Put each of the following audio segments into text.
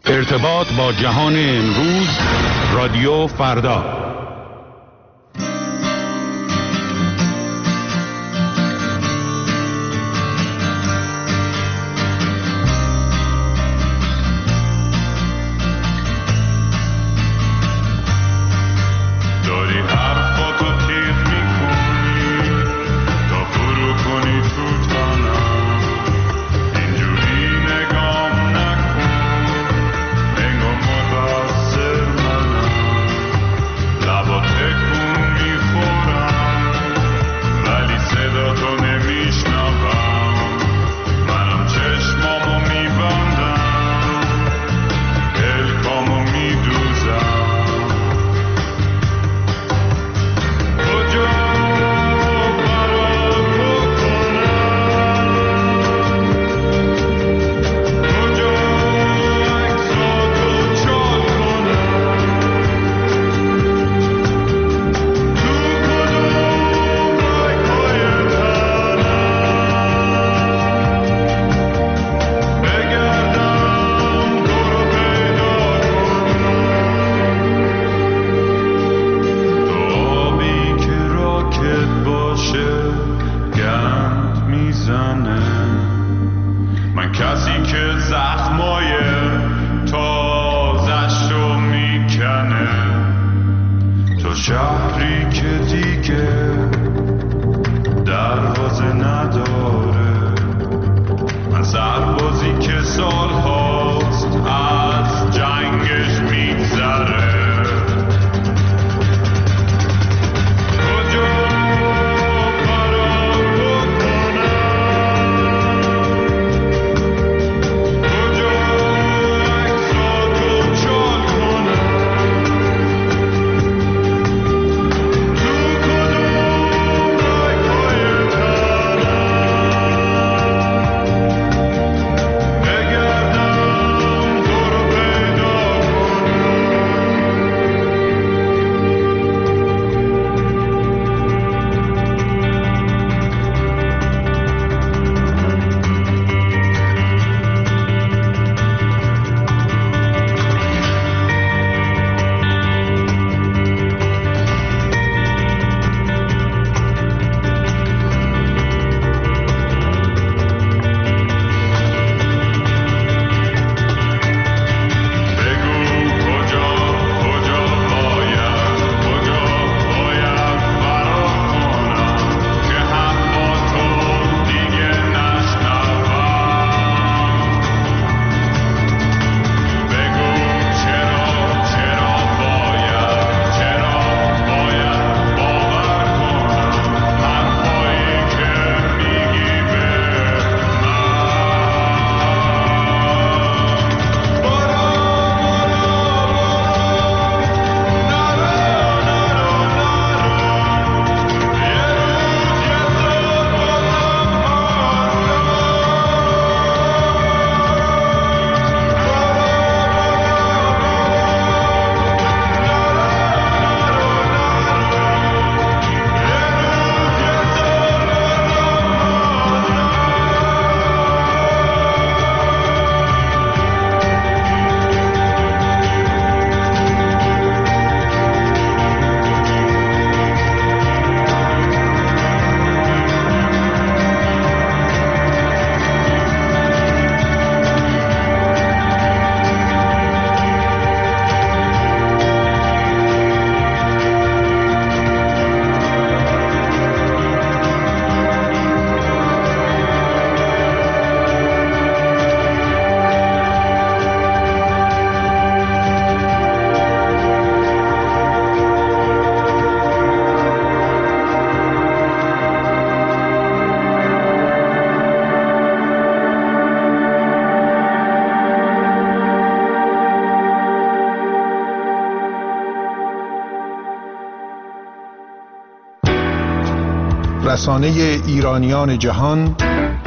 ارتباط با جهان امروز، رادیو فردا. رسانه ایرانیان جهان،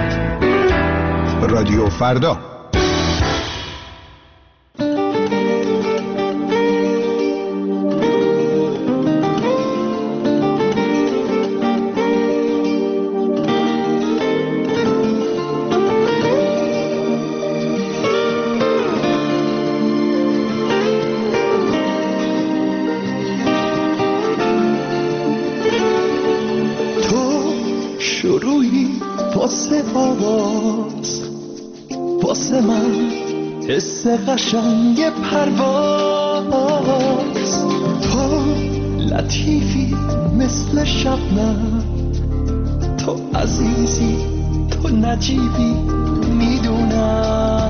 رادیو فردا. واسه آواز، واسه من حس قشنگ پرواز. تو لطیفی مثل شبنم، تو عزیزی، تو نجیبی، میدونم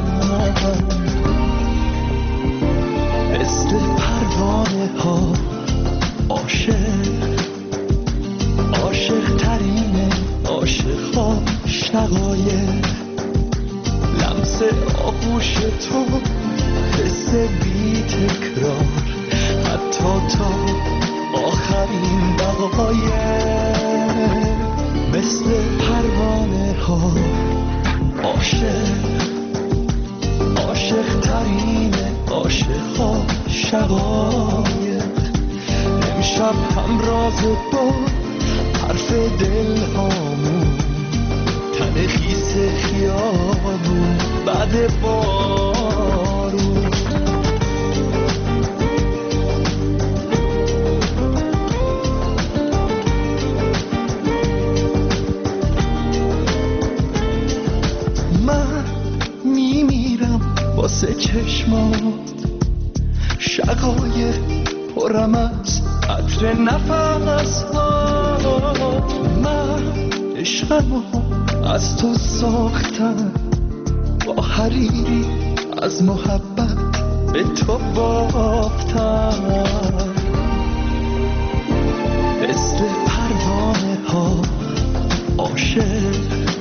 مثل پروانه ها عاشق، عاشق ترین عاشق ها شقایق. لمس آغوش تو حس بی تکرار، حتی تا آخرین دقایق. مثل پروانه ها عاشق، عاشق ترین عاشق ها شقایق. امشب همراز با حرف دل هامون، تن خیس خیابون بعد بارون. من میمیرم واسه چشمات، شقایق پرم از عطر نفس ها. من عشقمو از تو ساختم، با حریری از محبت به تو بافتم. مثل پروانه ها عاشق،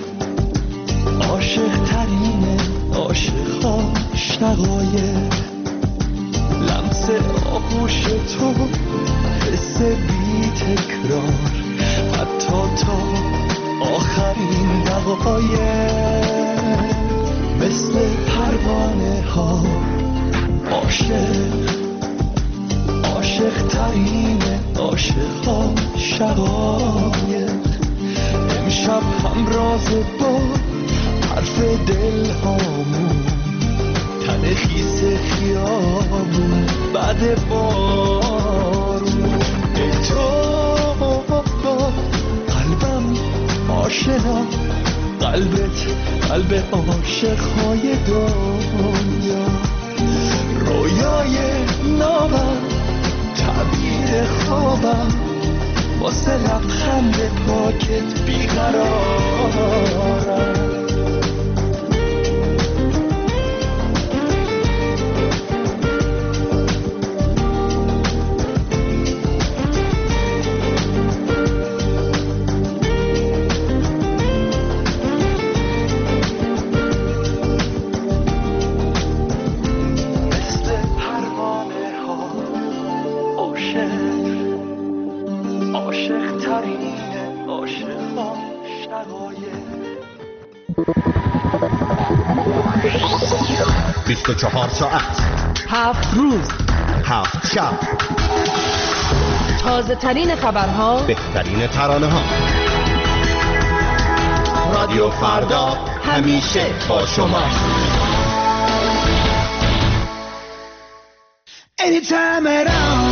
عاشق ترین عاشق ها شقایق. لمس آغوش تو حس بی تکرار، حتی تا آخرین دقایق. مثل پروانه ها عاشق، عاشق ترین عاشق ها شقایق. امشب همراز با حرف دل هامون، تن خیس خیابون بعد بارون. ای تو قلبم آشنا، قلبت قلب عاشق‌های دنیا. رویای نابم، تعبیر خوابم، واسه لبخند پاکت بیقرارم. عاشق ترین عاشق ها شقایق. 24 ساعت، 7 روز، 7 شب، تازه ترین خبرها، بهترین ترانه ها. رادیو فردا همیشه با شما. Anytime at all,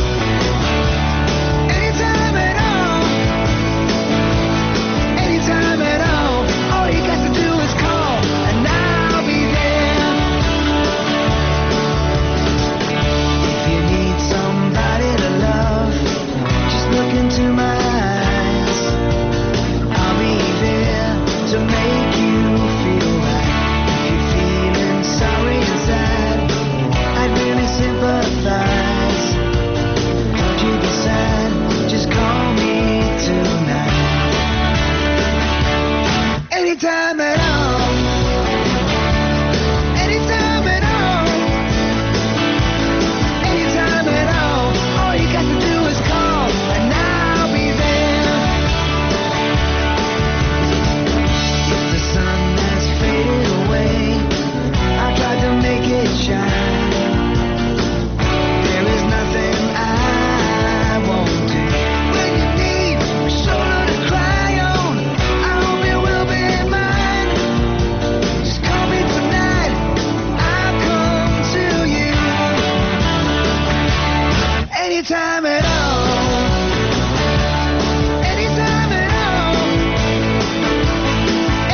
anytime at all, anytime at all. All you got to do is call and I'll be there. If you need somebody to love, just look into my eyes. I'll be there to make you feel right. If you're feeling sorry inside, I'd really sympathize. Don't you be sad, just call me tonight. Anytime at all, anytime at all, anytime at all. All you got to do is call and I'll be there. If the sun has faded away, I tried to make it shine. There is nothing I won't do. When you need a shoulder to cry on, I hope you will be mine. Just call me tonight, I'll come to you. Anytime at all, anytime at all,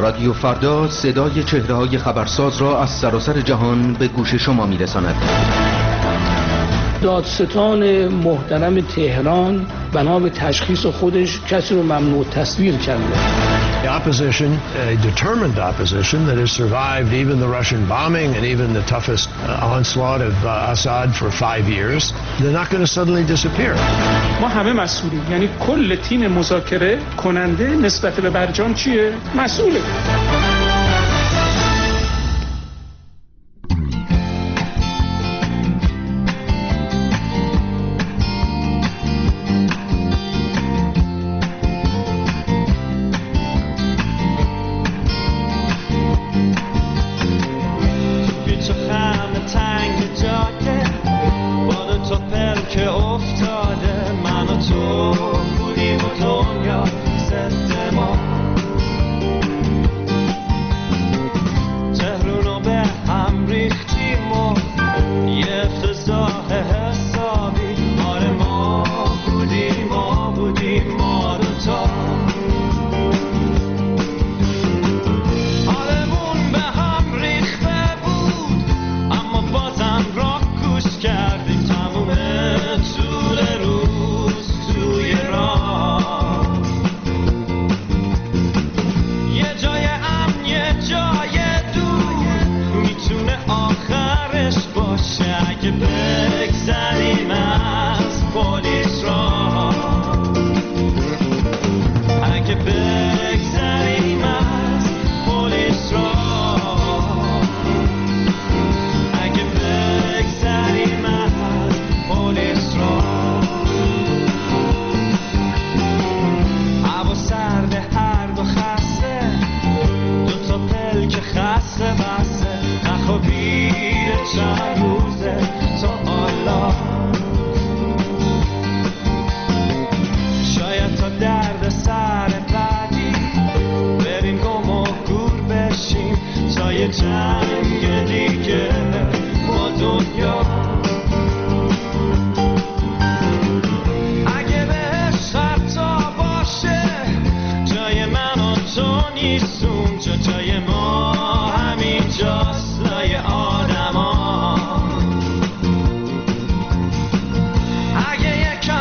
رادیو فردا صدای چهره‌های خبرساز را از سراسر جهان به گوش شما می‌رساند. دادستان محترم تهران بنا به تشخیص خودش کسی رو ممنوع تصویر کرده. The opposition, a determined opposition that has survived even the Russian bombing and even the toughest onslaught of Assad for 5 years, they're not going to suddenly disappear. ما همه مسئولیم، یعنی کل تیم مذاکره کننده نسبت به برجام چیه؟ مسئوله.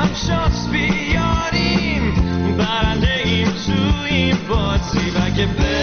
Get back.